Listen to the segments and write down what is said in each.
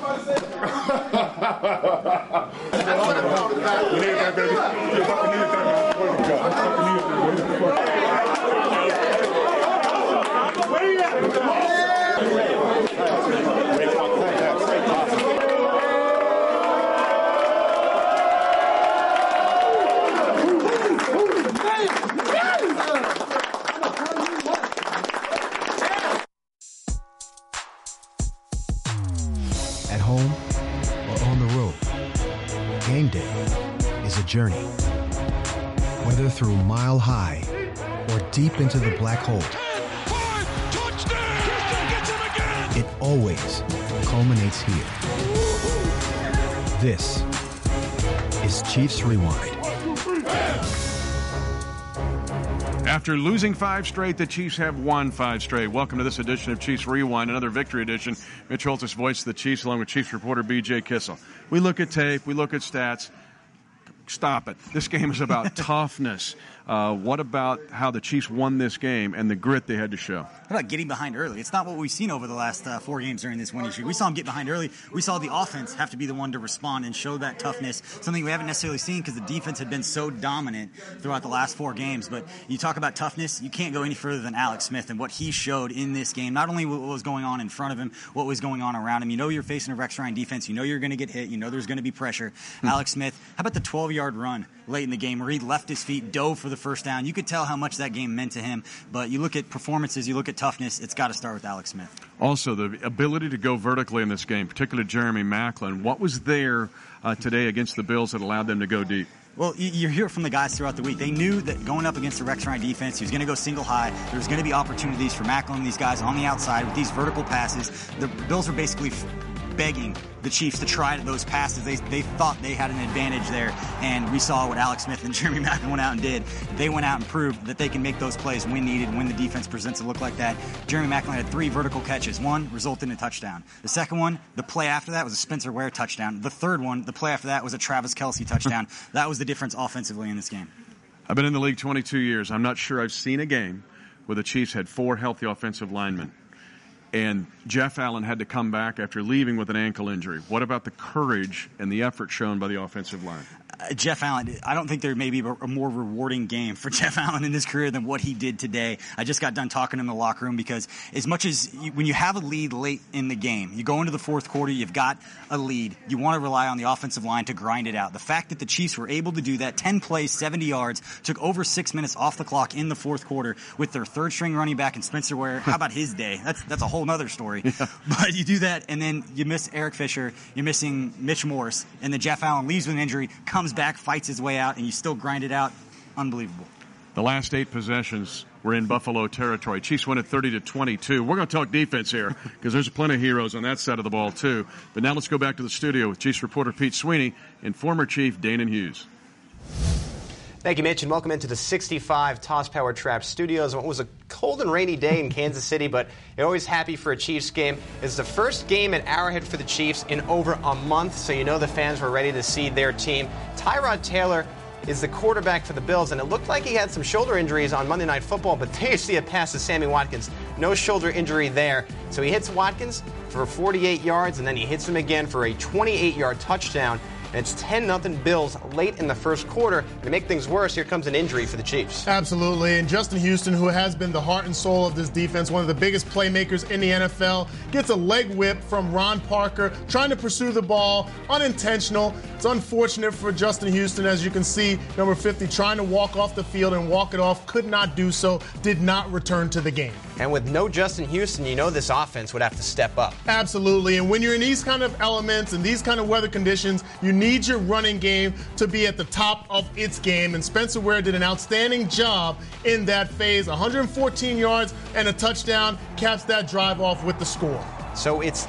At home or on the road, game day is a journey. Whether through Mile High or deep into the black hole, it always culminates here. This is Chiefs Rewind. After losing 5 straight, the Chiefs have won 5 straight. Welcome to this edition of Chiefs Rewind, another victory edition. Mitch Holthus, voice of the Chiefs, along with Chiefs reporter B.J. Kissel. We look at tape, we look at stats. Stop it. This game is about toughness. What about how the Chiefs won this game and the grit they had to show? How about getting behind early? It's not what we've seen over the last 4 games during this winning streak. We saw them get behind early. We saw the offense have to be the one to respond and show that toughness, something we haven't necessarily seen because the defense had been so dominant throughout the last 4 games. But you talk about toughness, you can't go any further than Alex Smith and what he showed in this game. Not only what was going on in front of him, what was going on around him. You know you're facing a Rex Ryan defense. You know you're going to get hit. You know there's going to be pressure. Alex Smith, how about the 12-yard run late in the game where he left his feet, dove for the first down? You could tell how much that game meant to him. But you look at performances, you look at toughness, it's got to start with Alex Smith. Also, the ability to go vertically in this game, particularly Jeremy Maclin. What was there today against the Bills that allowed them to go deep? Well, you hear from the guys throughout the week. They knew that going up against the Rex Ryan defense, he was going to go single high. There was going to be opportunities for Maclin and these guys on the outside with these vertical passes. The Bills were basically begging the Chiefs to try those passes. They thought they had an advantage there, and we saw what Alex Smith and Jeremy Maclin went out and did. They went out and proved that they can make those plays when needed, when the defense presents a look like that. Jeremy Maclin had 3 vertical catches. One resulted in a touchdown. The second one, the play after that, was a Spencer Ware touchdown. The third one, the play after that, was a Travis Kelce touchdown. That was the difference offensively in this game. I've been in the league 22 years. I'm not sure I've seen a game where the Chiefs had 4 healthy offensive linemen. And Jeff Allen had to come back after leaving with an ankle injury. What about the courage and the effort shown by the offensive line? Jeff Allen, I don't think there may be a more rewarding game for Jeff Allen in his career than what he did today. I just got done talking in the locker room because as much as when you have a lead late in the game, you go into the fourth quarter, you've got a lead, you want to rely on the offensive line to grind it out. The fact that the Chiefs were able to do that, 10 plays, 70 yards, took over 6 minutes off the clock in the fourth quarter with their third-string running back and Spencer Ware. How about his day? That's a whole other story. Yeah. But you do that, and then you miss Eric Fisher, you're missing Mitch Morse, and then Jeff Allen leaves with an injury, comes back, fights his way out, and you still grind it out. Unbelievable. The last 8 possessions were in Buffalo territory. Chiefs win at 30-22. We're going to talk defense here because there's plenty of heroes on that side of the ball too. But now let's go back to the studio with Chiefs reporter Pete Sweeney and former Chief Danon Hughes. Thank you, Mitch, and welcome into the 65 Toss Power Trap Studios. It was a cold and rainy day in Kansas City, but you're always happy for a Chiefs game. It's the first game at Arrowhead for the Chiefs in over a month, so you know the fans were ready to see their team. Tyrod Taylor is the quarterback for the Bills, and it looked like he had some shoulder injuries on Monday Night Football, but there you see a pass to Sammy Watkins. No shoulder injury there. So he hits Watkins for 48 yards, and then he hits him again for a 28-yard touchdown. And it's 10-0 Bills late in the first quarter. And to make things worse, here comes an injury for the Chiefs. Absolutely. And Justin Houston, who has been the heart and soul of this defense, one of the biggest playmakers in the NFL, gets a leg whip from Ron Parker, trying to pursue the ball, unintentional. It's unfortunate for Justin Houston, as you can see, number 50, trying to walk off the field and walk it off, could not do so, did not return to the game. And with no Justin Houston, you know this offense would have to step up. Absolutely. And when you're in these kind of elements and these kind of weather conditions, you need your running game to be at the top of its game. And Spencer Ware did an outstanding job in that phase. 114 yards and a touchdown caps that drive off with the score. So it's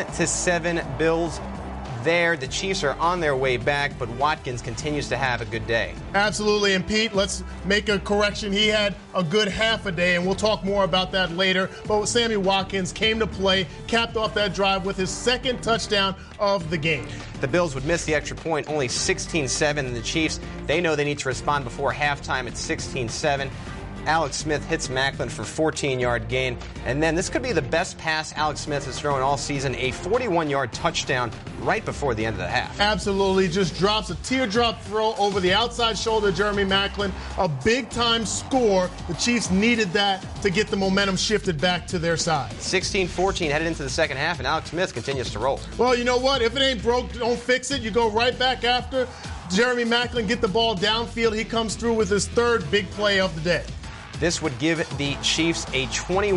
10-7 Bills there. The Chiefs are on their way back, but Watkins continues to have a good day. Absolutely. And Pete, let's make a correction. He had a good half a day, and we'll talk more about that later. But Sammy Watkins came to play, capped off that drive with his second touchdown of the game. The Bills would miss the extra point, only 16-7, and the Chiefs, they know they need to respond before halftime at 16-7. Alex Smith hits Macklin for 14-yard gain. And then this could be the best pass Alex Smith has thrown all season, a 41-yard touchdown right before the end of the half. Absolutely. Just drops a teardrop throw over the outside shoulder of Jeremy Macklin. A big-time score. The Chiefs needed that to get the momentum shifted back to their side. 16-14 headed into the second half, and Alex Smith continues to roll. Well, you know what? If it ain't broke, don't fix it. You go right back after Jeremy Macklin, get the ball downfield. He comes through with his third big play of the day. This would give the Chiefs a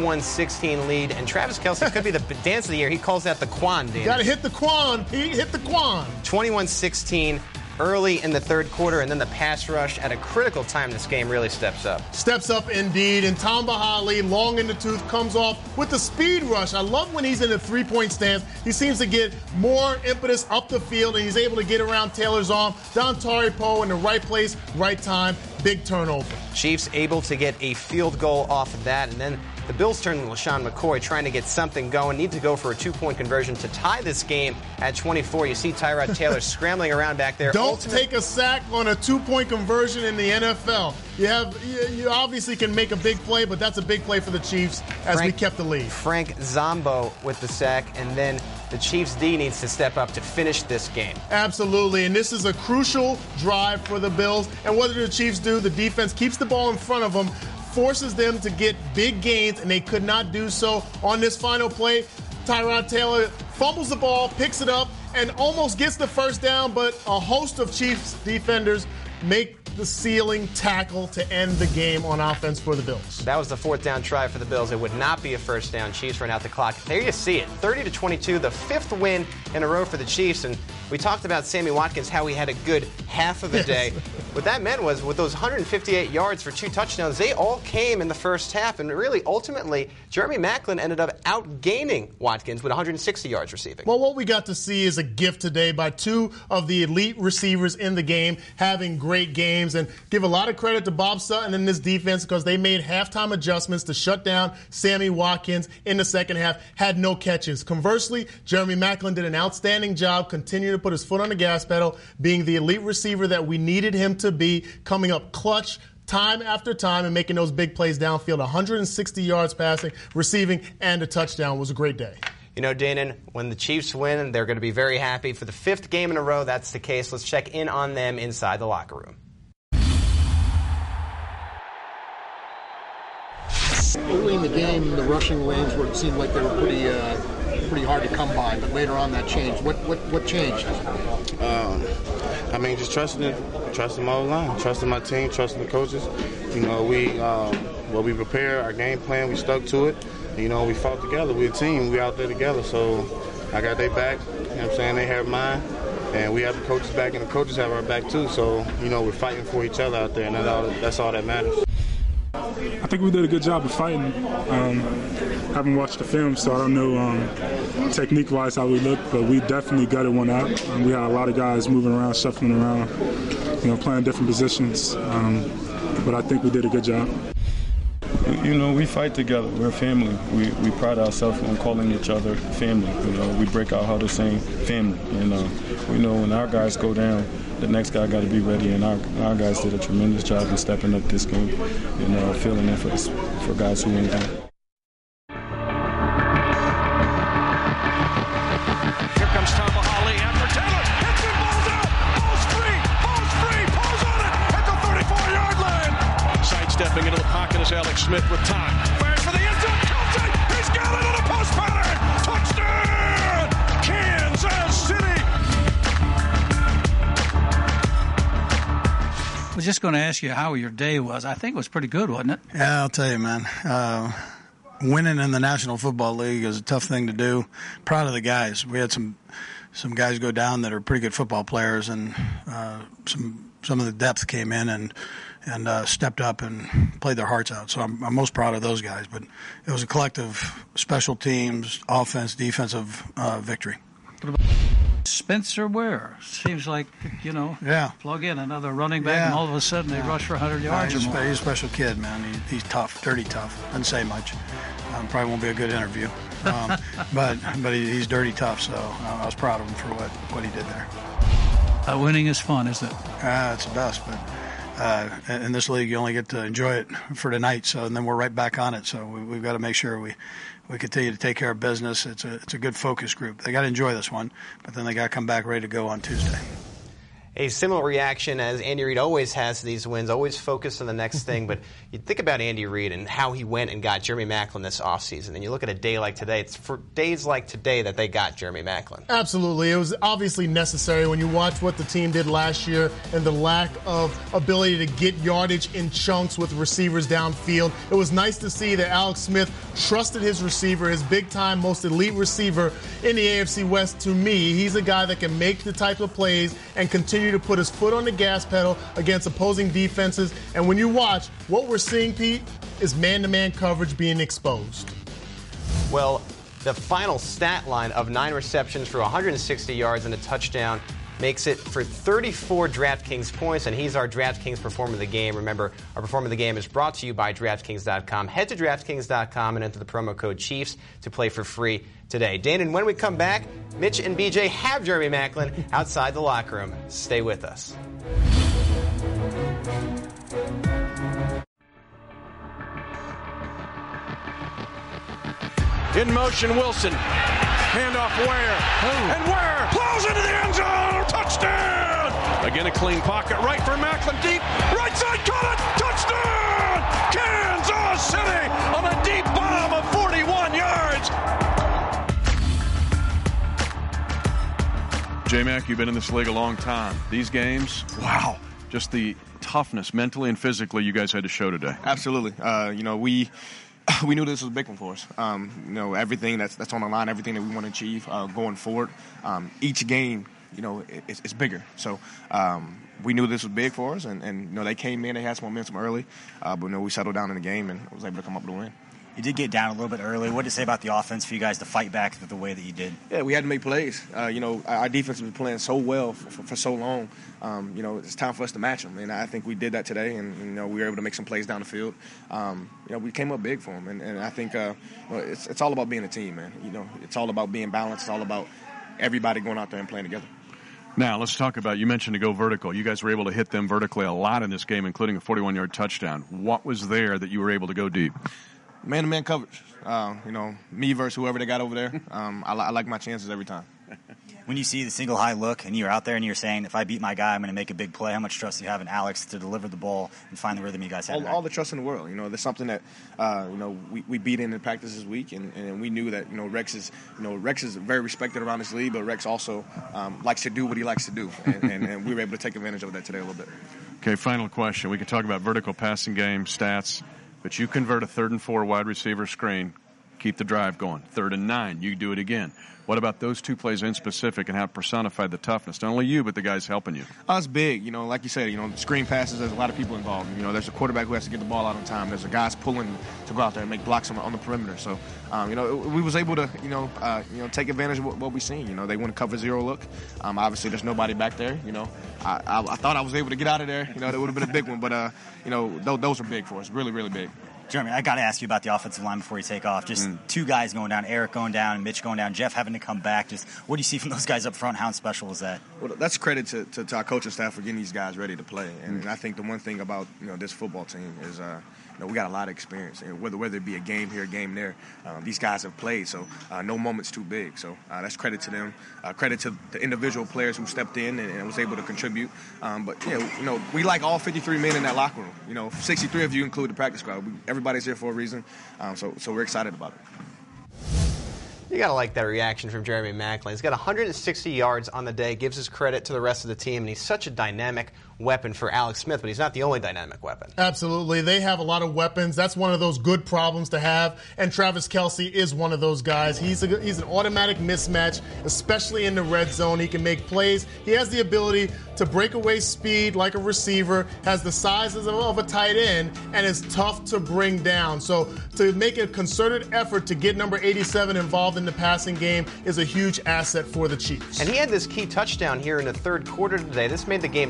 21-16 lead, and Travis Kelce could be the dance of the year. He calls that the Quan dance. Got to hit the Quan, Pete. Hit the Quan. 21-16 early in the third quarter, and then the pass rush at a critical time this game really steps up. Steps up indeed, and Tamba Hali, long in the tooth, comes off with the speed rush. I love when he's in a three-point stance. He seems to get more impetus up the field, and he's able to get around Taylor's arm. Dontari Poe in the right place, right time. Big turnover. Chiefs able to get a field goal off of that, and then the Bills turn to LaShawn McCoy, trying to get something going. Need to go for a two-point conversion to tie this game at 24. You see Tyrod Taylor scrambling around back there. Don't take a sack on a two-point conversion in the NFL. You obviously can make a big play, but that's a big play for the Chiefs as we kept the lead. Frank Zombo with the sack, and then the Chiefs' D needs to step up to finish this game. Absolutely, and this is a crucial drive for the Bills. And what do the Chiefs do? The defense keeps the ball in front of them, forces them to get big gains, and they could not do so on this final play. Tyrod Taylor fumbles the ball, picks it up, and almost gets the first down, but a host of Chiefs defenders make the ceiling tackle to end the game on offense for the Bills. That was the fourth down try for the Bills. It would not be a first down. Chiefs run out the clock. There you see it, 30-22, the fifth win in a row for the Chiefs. And we talked about Sammy Watkins, how he had a good half of a day. What that meant was with those 158 yards for 2 touchdowns, they all came in the first half. And really, ultimately, Jeremy Macklin ended up outgaining Watkins with 160 yards receiving. Well, what we got to see is a gift today by 2 of the elite receivers in the game having great games. And give a lot of credit to Bob Sutton and this defense because they made halftime adjustments to shut down Sammy Watkins in the second half, had no catches. Conversely, Jeremy Macklin did an outstanding job, continuing to put his foot on the gas pedal, being the elite receiver that we needed him to be, coming up clutch time after time and making those big plays downfield. 160 yards passing, receiving, and a touchdown. It was a great day. You know, Danon, when the Chiefs win, they're going to be very happy. For the 5th game in a row, that's the case. Let's check in on them inside the locker room. Early in the game, the rushing lanes where it seemed like they were pretty hard to come by, but later on that changed. What changed? Just trusting my line, trusting my team, trusting the coaches. You know, we prepared our game plan, we stuck to it. You know, we fought together. We're a team. We out there together. So I got their back. You know what I'm saying? They have mine. And we have the coaches back, and the coaches have our back too. So, you know, we're fighting for each other out there, and that's all that matters. I think we did a good job of fighting. Haven't watched the film, so I don't know technique-wise how we look, but we definitely gutted one out. We had a lot of guys moving around, shuffling around, playing different positions. But I think we did a good job. You know, we fight together. We're a family. We pride ourselves on calling each other family. You know, we break our huddle saying family. And we know when our guys go down, the next guy got to be ready. And our guys did a tremendous job in stepping up this game. You know, filling in for guys who went down. Here comes Tamba Hali after Taylor. Hits it, ball's out. Ball's free. Ball's on it at the 34-yard line. Sidestepping into the pocket is Alex Smith with time. Fires for the end zone. Kelce, he's got it on a post pattern. Touchdown, Kansas City. I was just going to ask you how your day was. I think it was pretty good, wasn't it? Yeah, I'll tell you, man. Winning in the National Football League is a tough thing to do. Proud of the guys. We had some guys go down that are pretty good football players, and some of the depth came in and stepped up and played their hearts out. So I'm most proud of those guys. But it was a collective special teams, offense, defensive victory. Spencer Ware seems like, plug in another running back, and all of a sudden they rush for 100 yards or more. He's a special kid, man. He's tough, dirty tough. Doesn't say much. Probably won't be a good interview. But he's dirty tough, so I was proud of him for what he did there. Winning is fun, isn't it? It's the best, but in this league, you only get to enjoy it for tonight. So, and then we're right back on it. So we've got to make sure we continue to take care of business. It's a good focus group. They got to enjoy this one, but then they got to come back ready to go on Tuesday. A similar reaction as Andy Reid always has to these wins, always focused on the next thing. But you think about Andy Reid and how he went and got Jeremy Maclin this offseason, and you look at a day like today, it's for days like today that they got Jeremy Maclin. Absolutely. It was obviously necessary when you watch what the team did last year and the lack of ability to get yardage in chunks with receivers downfield. It was nice to see that Alex Smith trusted his receiver, his big-time, most elite receiver in the AFC West. To me, he's a guy that can make the type of plays and continue to put his foot on the gas pedal against opposing defenses. And when you watch, what we're seeing, Pete, is man-to-man coverage being exposed. Well, the final stat line of 9 receptions for 160 yards and a touchdown makes it for 34 DraftKings points, and he's our DraftKings Performer of the Game. Remember, our Performer of the Game is brought to you by DraftKings.com. Head to DraftKings.com and enter the promo code Chiefs to play for free today. Dan, and when we come back, Mitch and BJ have Jeremy Maclin outside the locker room. Stay with us. In motion, Wilson. Handoff Ware. And Ware plows into the end zone. Touchdown! Again, a clean pocket. Right for Maclin. Deep. Right side. Caught it. Touchdown! Kansas City on a deep bomb of 41 yards. J-Mac, you've been in this league a long time. These games, wow. Just the toughness mentally and physically you guys had to show today. Absolutely. We knew this was a big one for us. Everything that's on the line, everything that we want to achieve going forward. Each game, it's bigger. So we knew this was big for us, and they came in, they had some momentum early, but we settled down in the game and was able to come up with a win. You did get down a little bit early. What did it say about the offense for you guys to fight back the way that you did? Yeah, we had to make plays. Our defense has been playing so well for so long. It's time for us to match them, and I think we did that today. And we were able to make some plays down the field. We came up big for them, and I think it's all about being a team, man. It's all about being balanced. It's all about everybody going out there and playing together. Now, let's talk about, you mentioned to go vertical. You guys were able to hit them vertically a lot in this game, including a 41-yard touchdown. What was there that you were able to go deep? Man-to-man coverage. Me versus whoever they got over there. I like my chances every time. When you see the single high look and you're out there and you're saying, if I beat my guy, I'm going to make a big play, how much trust do you have in Alex to deliver the ball and find the rhythm you guys have? All the trust in the world. There's something that we beat in practice this week, and we knew that Rex is very respected around this league, but Rex also likes to do what he likes to do, and we were able to take advantage of that today a little bit. Okay, final question. We can talk about vertical passing game stats, but you convert a 3rd and 4 wide receiver screen, keep the drive going. 3rd and 9, you do it again. What about those two plays in specific and how personified the toughness? Not only you, but the guys helping you. It's big. Like you said, screen passes, there's a lot of people involved. There's a quarterback who has to get the ball out on time. There's a guys pulling to go out there and make blocks on the perimeter. So, we was able to, take advantage of what we seen. They want to cover zero look. Obviously, there's nobody back there. I thought I was able to get out of there. That would have been a big one. But, those are big for us, really, really big. Jeremy, I got to ask you about the offensive line before you take off. Just two guys going down, Eric going down and Mitch going down, Jeff having to come back. Just what do you see from those guys up front? How special was that? Well, that's credit to our coaching staff for getting these guys ready to play. And I think the one thing about this football team is we got a lot of experience. And whether it be a game here, a game there, these guys have played, so no moment's too big. So that's credit to them. Credit to the individual players who stepped in and was able to contribute. But we like all 53 men in that locker room. 63 of you include the practice squad. Everybody's here for a reason. So we're excited about it. You got to like that reaction from Jeremy Maclin. He's got 160 yards on the day, gives his credit to the rest of the team, and he's such a dynamic weapon for Alex Smith, but he's not the only dynamic weapon. Absolutely. They have a lot of weapons. That's one of those good problems to have, and Travis Kelce is one of those guys. He's an automatic mismatch, especially in the red zone. He can make plays. He has the ability to break away speed like a receiver, has the sizes of a tight end, and is tough to bring down. So to make a concerted effort to get number 87 involved in the passing game is a huge asset for the Chiefs. And he had this key touchdown here in the third quarter today. This made the game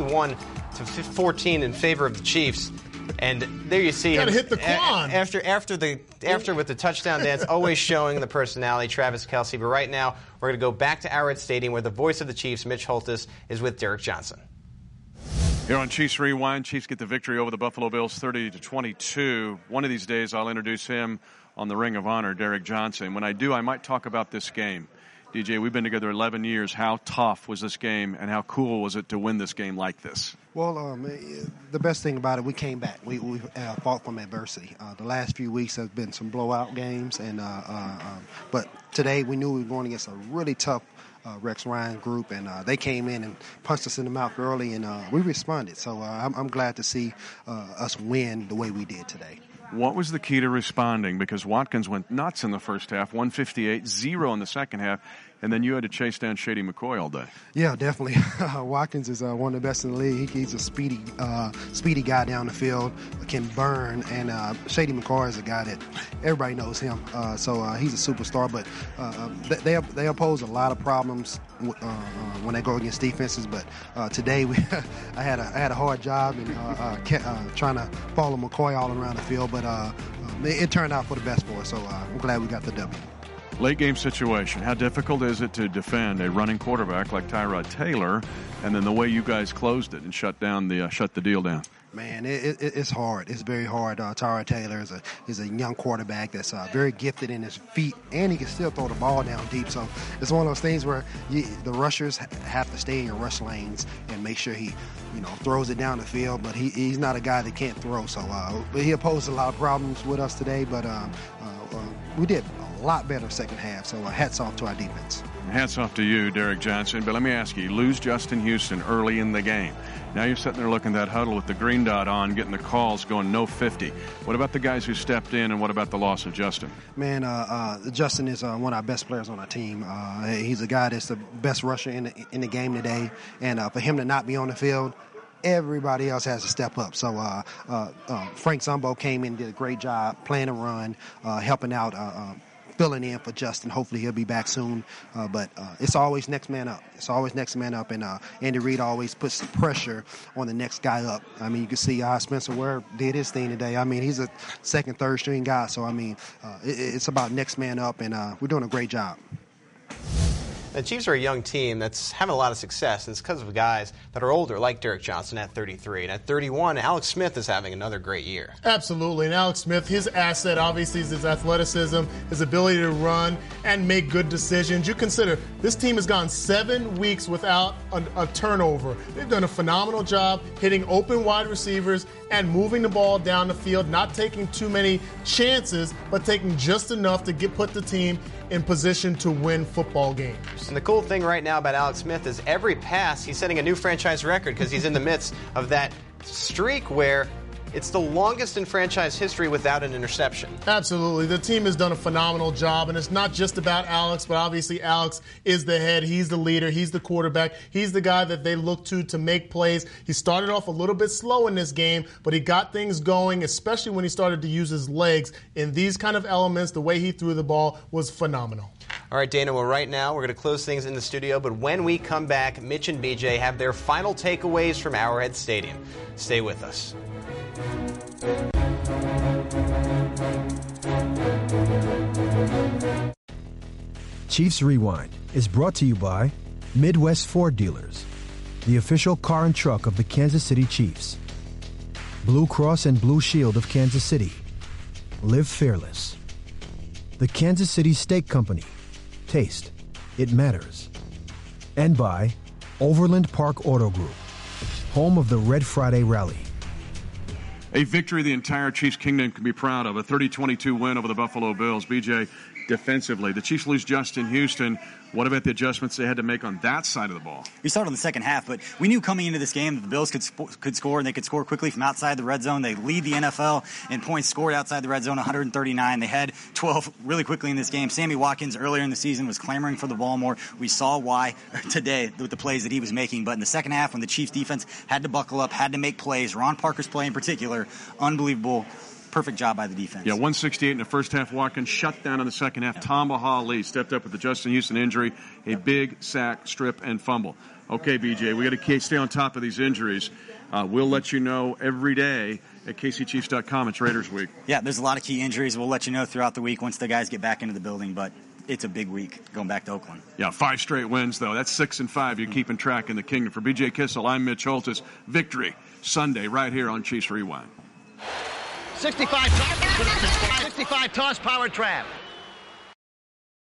21-14 in favor of the Chiefs. And there you see him. Hit the quan. After with the touchdown dance, always showing the personality, Travis Kelce. But right now, we're going to go back to Arrowhead Stadium where the voice of the Chiefs, Mitch Holthus, is with Derek Johnson. Here on Chiefs Rewind, Chiefs get the victory over the Buffalo Bills 30-22. One of these days, I'll introduce him on the Ring of Honor, Derek Johnson. When I do, I might talk about this game. DJ, we've been together 11 years. How tough was this game, and how cool was it to win this game like this? Well, the best thing about it, we came back. We fought from adversity. The last few weeks have been some blowout games, and but today we knew we were going against a really tough Rex Ryan group, and they came in and punched us in the mouth early, and we responded. So I'm glad to see us win the way we did today. What was the key to responding? Because Watkins went nuts in the first half, 158, 0 in the second half, and then you had to chase down Shady McCoy all day. Yeah, definitely. Watkins is one of the best in the league. He's a speedy guy down the field, can burn, and Shady McCoy is a guy that everybody knows him. So he's a superstar, but they oppose a lot of problems when they go against defenses. But today I had a hard job in trying to follow McCoy all around the field, but it turned out for the best for us. So I'm glad we got the W. Late game situation. How difficult is it to defend a running quarterback like Tyrod Taylor, and then the way you guys closed it and shut the deal down? Man, it's hard. It's very hard. Tyrod Taylor is a young quarterback that's very gifted in his feet, and he can still throw the ball down deep. So it's one of those things where the rushers have to stay in your rush lanes and make sure he, throws it down the field. But he's not a guy that can't throw. So he posed a lot of problems with us today. But we did a lot better second half. So hats off to our defense. Hats off to you, Derek Johnson. But let me ask you lose Justin Houston early in the game. Now you're sitting there looking at that huddle with the green dot on, getting the calls going no 50. What about the guys who stepped in, and what about the loss of Justin? Man, Justin is one of our best players on our team. He's a guy that's the best rusher in the game today. And for him to not be on the field, everybody else has to step up. So Frank Zumbo came in and did a great job playing a run, helping out, filling in for Justin. Hopefully he'll be back soon. But it's always next man up. It's always next man up. And Andy Reid always puts the pressure on the next guy up. I mean, you can see how Spencer Ware did his thing today. I mean, he's a second, third string guy. So, I mean, it's about next man up, and we're doing a great job. The Chiefs are a young team that's having a lot of success, and it's because of guys that are older, like Derek Johnson at 33. And at 31, Alex Smith is having another great year. Absolutely. And Alex Smith, his asset obviously is his athleticism, his ability to run and make good decisions. You consider this team has gone 7 weeks without a turnover. They've done a phenomenal job hitting open wide receivers and moving the ball down the field, not taking too many chances, but taking just enough to put the team in position to win football games. And the cool thing right now about Alex Smith is every pass, he's setting a new franchise record because he's in the midst of that streak where it's the longest in franchise history without an interception. Absolutely. The team has done a phenomenal job, and it's not just about Alex, but obviously Alex is the head. He's the leader. He's the quarterback. He's the guy that they look to make plays. He started off a little bit slow in this game, but he got things going, especially when he started to use his legs. In these kind of elements, the way he threw the ball was phenomenal. All right, Dana, well, right now we're going to close things in the studio, but when we come back, Mitch and BJ have their final takeaways from Arrowhead Stadium. Stay with us. Chiefs Rewind is brought to you by Midwest Ford Dealers, the official car and truck of the Kansas City Chiefs. Blue Cross and Blue Shield of Kansas City. Live fearless. The Kansas City Steak Company. Taste. It matters. And by Overland Park Auto Group, home of the Red Friday Rally. A victory the entire Chiefs kingdom can be proud of, a 30-22 win over the Buffalo Bills. BJ, defensively, the Chiefs lose Justin Houston. What about the adjustments they had to make on that side of the ball? We started in the second half, but we knew coming into this game that the Bills could score, and they could score quickly from outside the red zone. They lead the NFL in points scored outside the red zone, 139. They had 12 really quickly in this game. Sammy Watkins earlier in the season was clamoring for the ball more. We saw why today with the plays that he was making. But in the second half, when the Chiefs defense had to buckle up, had to make plays, Ron Parker's play in particular, unbelievable. Perfect job by the defense. Yeah, 168 in the first half. Watkins shut down in the second half. Tamba Hali stepped up with the Justin Houston injury, a big sack, strip, and fumble. Okay, BJ, we got to stay on top of these injuries. We'll let you know every day at KCChiefs.com. It's Raiders Week. Yeah, there's a lot of key injuries. We'll let you know throughout the week once the guys get back into the building. But it's a big week going back to Oakland. Yeah, 5 straight wins, though. That's 6-5. You're keeping track in the Kingdom. For BJ Kissel, I'm Mitch Holthus. Victory Sunday right here on Chiefs Rewind. 65 toss power trap.